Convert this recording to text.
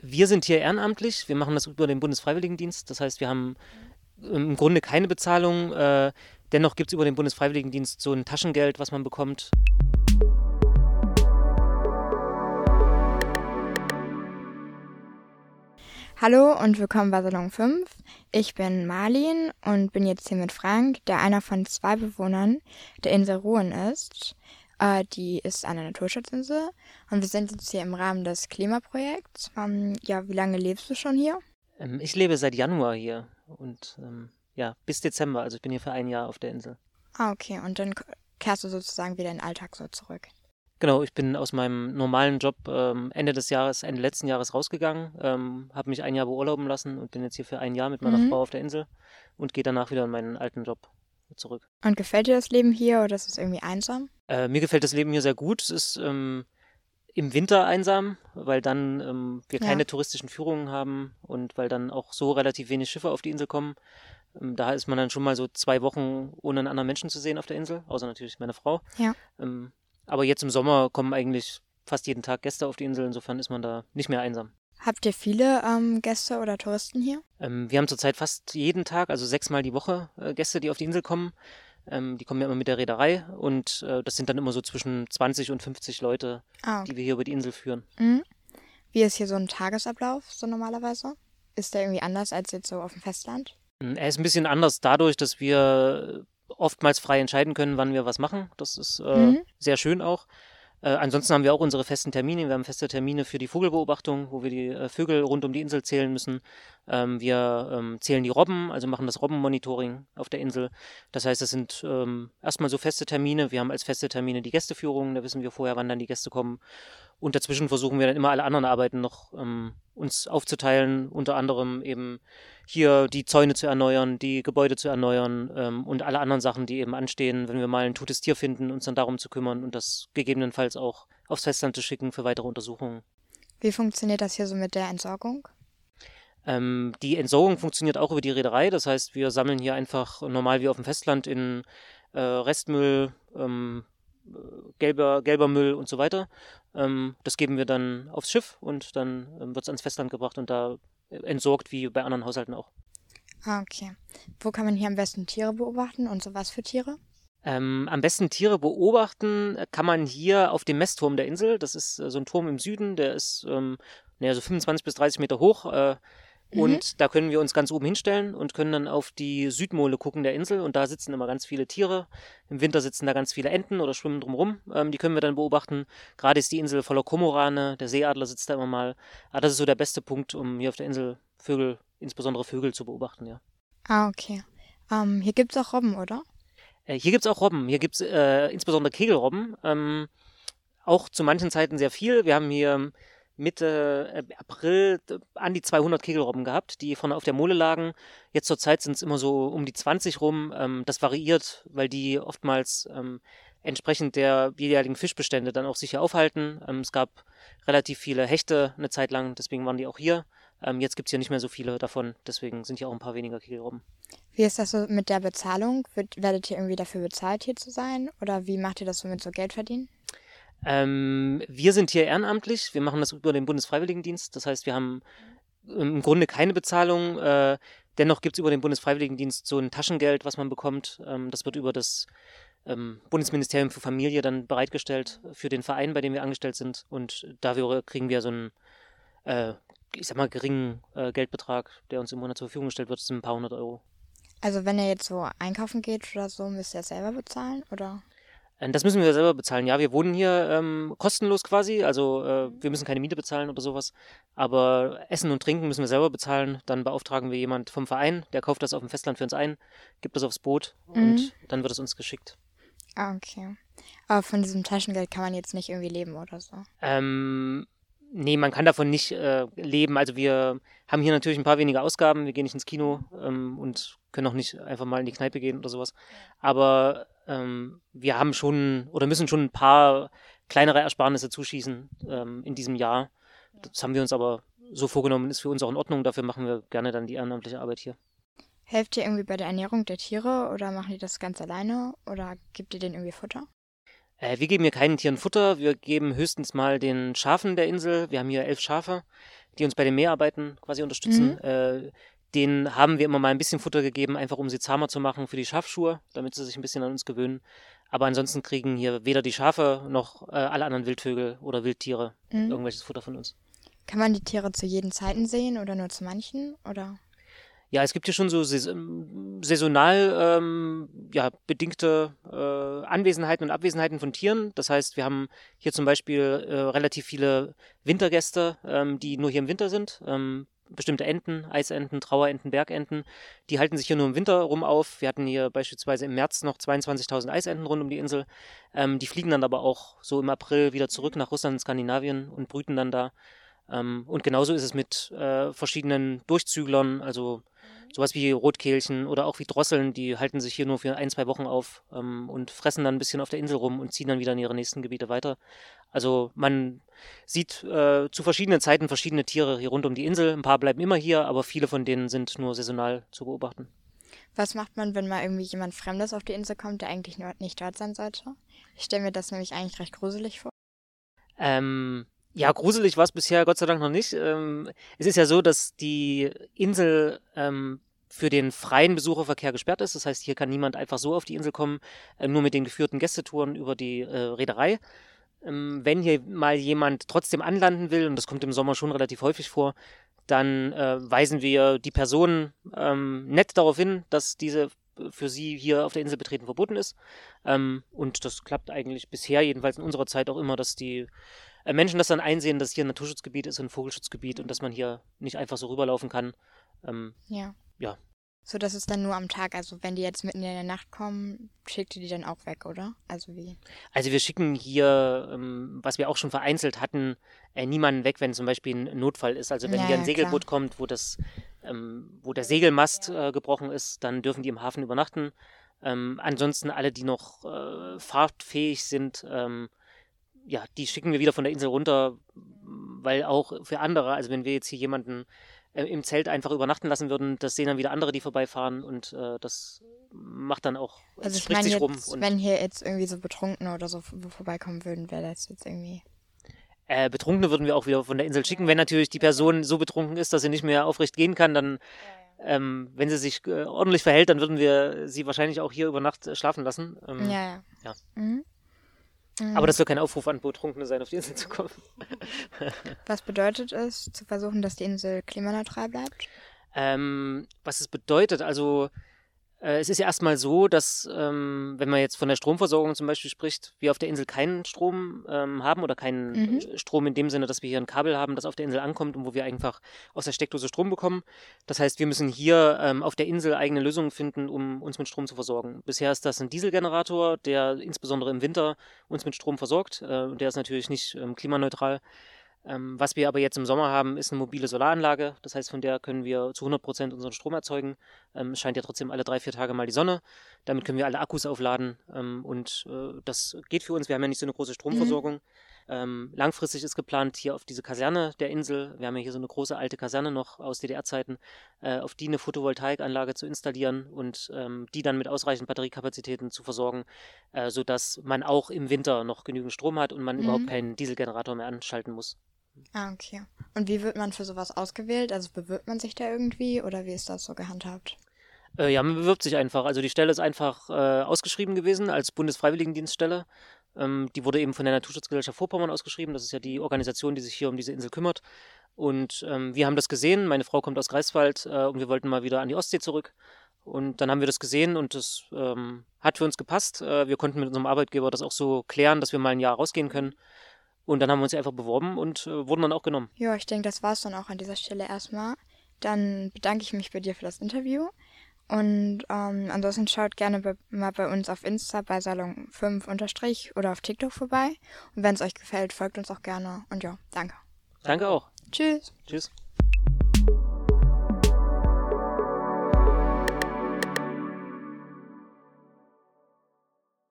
Wir sind hier ehrenamtlich, wir machen das über den Bundesfreiwilligendienst. Das heißt, wir haben im Grunde keine Bezahlung. Dennoch gibt es über den Bundesfreiwilligendienst so ein Taschengeld, was man bekommt. Hallo und willkommen bei Salon 5. Ich bin Marlin und bin jetzt hier mit Frank, der einer von 2 Bewohnern der Insel Ruen ist. Die ist eine Naturschutzinsel und wir sind jetzt hier im Rahmen des Klimaprojekts. Wie lange lebst du schon hier? Ich lebe seit Januar hier und bis Dezember. Also ich bin hier für ein Jahr auf der Insel. Okay, und dann kehrst du sozusagen wieder in den Alltag so zurück. Genau, ich bin aus meinem normalen Job Ende letzten Jahres rausgegangen, habe mich ein Jahr beurlauben lassen und bin jetzt hier für ein Jahr mit meiner Frau auf der Insel und gehe danach wieder in meinen alten Job zurück. Und gefällt dir das Leben hier oder ist es irgendwie einsam? Mir gefällt das Leben hier sehr gut. Es ist im Winter einsam, weil dann wir keine touristischen Führungen haben und weil dann auch so relativ wenig Schiffe auf die Insel kommen. Da ist man dann schon mal so 2 Wochen ohne einen anderen Menschen zu sehen auf der Insel, außer natürlich meine Frau. Ja. Aber jetzt im Sommer kommen eigentlich fast jeden Tag Gäste auf die Insel, insofern ist man da nicht mehr einsam. Habt ihr viele Gäste oder Touristen hier? Wir haben zurzeit fast jeden Tag, also 6-mal die Woche, Gäste, die auf die Insel kommen. Die kommen ja immer mit der Reederei und das sind dann immer so zwischen 20 und 50 Leute, die wir hier über die Insel führen. Mhm. Wie ist hier so ein Tagesablauf so normalerweise? Ist der irgendwie anders als jetzt so auf dem Festland? Er ist ein bisschen anders dadurch, dass wir oftmals frei entscheiden können, wann wir was machen. Das ist sehr schön auch. Ansonsten haben wir auch unsere festen Termine. Wir haben feste Termine für die Vogelbeobachtung, wo wir die Vögel rund um die Insel zählen müssen. Wir zählen die Robben, also machen das Robbenmonitoring auf der Insel. Das heißt, das sind erstmal so feste Termine. Wir haben als feste Termine die Gästeführung, da wissen wir vorher, wann dann die Gäste kommen. Und dazwischen versuchen wir dann immer alle anderen Arbeiten noch uns aufzuteilen, unter anderem eben hier die Zäune zu erneuern, die Gebäude zu erneuern und alle anderen Sachen, die eben anstehen, wenn wir mal ein totes Tier finden, uns dann darum zu kümmern und das gegebenenfalls auch aufs Festland zu schicken für weitere Untersuchungen. Wie funktioniert das hier so mit der Entsorgung? Die Entsorgung funktioniert auch über die Reederei, das heißt, wir sammeln hier einfach normal wie auf dem Festland in Restmüll, gelber Müll und so weiter. Das geben wir dann aufs Schiff und dann wird es ans Festland gebracht und da entsorgt wie bei anderen Haushalten auch. Okay. Wo kann man hier am besten Tiere beobachten und so was für Tiere? Am besten Tiere beobachten kann man hier auf dem Messturm der Insel. Das ist so ein Turm im Süden, der ist so 25 bis 30 Meter hoch. Und da können wir uns ganz oben hinstellen und können dann auf die Südmole gucken der Insel. Und da sitzen immer ganz viele Tiere. Im Winter sitzen da ganz viele Enten oder schwimmen drumherum. Die können wir dann beobachten. Gerade ist die Insel voller Kormorane. Der Seeadler sitzt da immer mal. Aber das ist so der beste Punkt, um hier auf der Insel insbesondere Vögel zu beobachten, ja. Okay. Hier gibt es auch Robben, oder? Hier gibt es auch Robben. Hier gibt es insbesondere Kegelrobben. Auch zu manchen Zeiten sehr viel. Wir haben hier Mitte April an die 200 Kegelrobben gehabt, die vorne auf der Mole lagen. Jetzt zur Zeit sind es immer so um die 20 rum. Das variiert, weil die oftmals entsprechend der jeweiligen Fischbestände dann auch sich hier aufhalten. Es gab relativ viele Hechte eine Zeit lang, deswegen waren die auch hier. Jetzt gibt es hier nicht mehr so viele davon, deswegen sind hier auch ein paar weniger Kegelrobben. Wie ist das so mit der Bezahlung? Werdet ihr irgendwie dafür bezahlt, hier zu sein? Oder wie macht ihr das so mit so Geld verdienen? Wir sind hier ehrenamtlich, wir machen das über den Bundesfreiwilligendienst. Das heißt, wir haben im Grunde keine Bezahlung. Dennoch gibt es über den Bundesfreiwilligendienst so ein Taschengeld, was man bekommt. Das wird über das Bundesministerium für Familie dann bereitgestellt für den Verein, bei dem wir angestellt sind. Und dafür kriegen wir so einen, geringen Geldbetrag, der uns im Monat zur Verfügung gestellt wird. Das sind ein paar 100 Euro. Also wenn ihr jetzt so einkaufen geht oder so, müsst ihr das selber bezahlen, oder? Das müssen wir selber bezahlen. Ja, wir wohnen hier kostenlos quasi. Also wir müssen keine Miete bezahlen oder sowas. Aber Essen und Trinken müssen wir selber bezahlen. Dann beauftragen wir jemand vom Verein, der kauft das auf dem Festland für uns ein, gibt das aufs Boot und dann wird es uns geschickt. Okay. Aber von diesem Taschengeld kann man jetzt nicht irgendwie leben oder so? Nee, man kann davon nicht leben. Also wir haben hier natürlich ein paar weniger Ausgaben. Wir gehen nicht ins Kino und können auch nicht einfach mal in die Kneipe gehen oder sowas. Aber wir haben schon oder müssen schon ein paar kleinere Ersparnisse zuschießen in diesem Jahr. Das haben wir uns aber so vorgenommen, ist für uns auch in Ordnung. Dafür machen wir gerne dann die ehrenamtliche Arbeit hier. Helft ihr irgendwie bei der Ernährung der Tiere oder machen die das ganz alleine oder gebt ihr denen irgendwie Futter? Wir geben hier keinen Tieren Futter. Wir geben höchstens mal den Schafen der Insel. Wir haben hier 11 Schafe. die uns bei den Mäharbeiten quasi unterstützen. Denen haben wir immer mal ein bisschen Futter gegeben, einfach um sie zahmer zu machen für die Schafschuhe, damit sie sich ein bisschen an uns gewöhnen. Aber ansonsten kriegen hier weder die Schafe noch alle anderen Wildvögel oder Wildtiere irgendwelches Futter von uns. Kann man die Tiere zu jeden Zeiten sehen oder nur zu manchen? Oder? Ja, es gibt hier schon so saisonal bedingte Anwesenheiten und Abwesenheiten von Tieren. Das heißt, wir haben hier zum Beispiel relativ viele Wintergäste, die nur hier im Winter sind. Bestimmte Enten, Eisenten, Trauerenten, Bergenten, die halten sich hier nur im Winter rum auf. Wir hatten hier beispielsweise im März noch 22.000 Eisenten rund um die Insel. Die fliegen dann aber auch so im April wieder zurück nach Russland und Skandinavien und brüten dann da. Und genauso ist es mit verschiedenen Durchzüglern, also sowas wie Rotkehlchen oder auch wie Drosseln, die halten sich hier nur für 1-2 Wochen auf und fressen dann ein bisschen auf der Insel rum und ziehen dann wieder in ihre nächsten Gebiete weiter. Also man sieht zu verschiedenen Zeiten verschiedene Tiere hier rund um die Insel. Ein paar bleiben immer hier, aber viele von denen sind nur saisonal zu beobachten. Was macht man, wenn mal irgendwie jemand Fremdes auf die Insel kommt, der eigentlich nicht dort sein sollte? Ich stelle mir das nämlich eigentlich recht gruselig vor. Ja, gruselig war es bisher Gott sei Dank noch nicht. Es ist ja so, dass die Insel für den freien Besucherverkehr gesperrt ist. Das heißt, hier kann niemand einfach so auf die Insel kommen, nur mit den geführten Gästetouren über die Reederei. Wenn hier mal jemand trotzdem anlanden will, und das kommt im Sommer schon relativ häufig vor, dann weisen wir die Person nett darauf hin, dass diese für sie hier auf der Insel betreten verboten ist. Und das klappt eigentlich bisher, jedenfalls in unserer Zeit auch immer, dass die Menschen das dann einsehen, dass hier ein Naturschutzgebiet ist, ein Vogelschutzgebiet und dass man hier nicht einfach so rüberlaufen kann. Ja. Ja. So, das ist dann nur am Tag. Also wenn die jetzt mitten in der Nacht kommen, schickt ihr die dann auch weg, oder? Also wie? Also wir schicken hier, was wir auch schon vereinzelt hatten, niemanden weg, wenn zum Beispiel ein Notfall ist. Also wenn hier ein Segelboot kommt, wo der Segelmast gebrochen ist, dann dürfen die im Hafen übernachten. Ansonsten alle, die noch fahrtfähig sind, die schicken wir wieder von der Insel runter, weil auch für andere, also wenn wir jetzt hier jemanden im Zelt einfach übernachten lassen würden, das sehen dann wieder andere, die vorbeifahren und das macht dann auch, also ich meine jetzt, wenn hier jetzt irgendwie so Betrunkene oder so vorbeikommen würden, wäre das jetzt irgendwie... Betrunkene würden wir auch wieder von der Insel schicken, wenn natürlich die Person so betrunken ist, dass sie nicht mehr aufrecht gehen kann, dann wenn sie sich ordentlich verhält, dann würden wir sie wahrscheinlich auch hier über Nacht schlafen lassen. Ja. Aber das soll kein Aufruf an Betrunkene sein, auf die Insel zu kommen. Was bedeutet es, zu versuchen, dass die Insel klimaneutral bleibt? Was es bedeutet, also es ist ja erstmal so, dass, wenn man jetzt von der Stromversorgung zum Beispiel spricht, wir auf der Insel keinen Strom haben oder keinen Strom in dem Sinne, dass wir hier ein Kabel haben, das auf der Insel ankommt und wo wir einfach aus der Steckdose Strom bekommen. Das heißt, wir müssen hier auf der Insel eigene Lösungen finden, um uns mit Strom zu versorgen. Bisher ist das ein Dieselgenerator, der insbesondere im Winter uns mit Strom versorgt. Der ist natürlich nicht klimaneutral. Was wir aber jetzt im Sommer haben, ist eine mobile Solaranlage. Das heißt, von der können wir zu 100% unseren Strom erzeugen. Es scheint ja trotzdem alle 3-4 Tage mal die Sonne. Damit können wir alle Akkus aufladen. Und das geht für uns. Wir haben ja nicht so eine große Stromversorgung. Langfristig ist geplant, hier auf diese Kaserne der Insel, wir haben ja hier so eine große alte Kaserne noch aus DDR-Zeiten, auf die eine Photovoltaikanlage zu installieren und die dann mit ausreichend Batteriekapazitäten zu versorgen, sodass man auch im Winter noch genügend Strom hat und man überhaupt keinen Dieselgenerator mehr anschalten muss. Ah, okay. Und wie wird man für sowas ausgewählt? Also bewirbt man sich da irgendwie oder wie ist das so gehandhabt? Ja, man bewirbt sich einfach. Also die Stelle ist einfach ausgeschrieben gewesen als Bundesfreiwilligendienststelle. Die wurde eben von der Naturschutzgesellschaft Vorpommern ausgeschrieben. Das ist ja die Organisation, die sich hier um diese Insel kümmert. Und wir haben das gesehen. Meine Frau kommt aus Greifswald und wir wollten mal wieder an die Ostsee zurück. Und dann haben wir das gesehen und das hat für uns gepasst. Wir konnten mit unserem Arbeitgeber das auch so klären, dass wir mal ein Jahr rausgehen können. Und dann haben wir uns einfach beworben und wurden dann auch genommen. Ja, ich denke, das war es dann auch an dieser Stelle erstmal. Dann bedanke ich mich bei dir für das Interview. Und ansonsten schaut gerne mal bei uns auf Insta bei Salon5_ oder auf TikTok vorbei. Und wenn es euch gefällt, folgt uns auch gerne. Und ja, danke. Danke auch. Tschüss. Tschüss.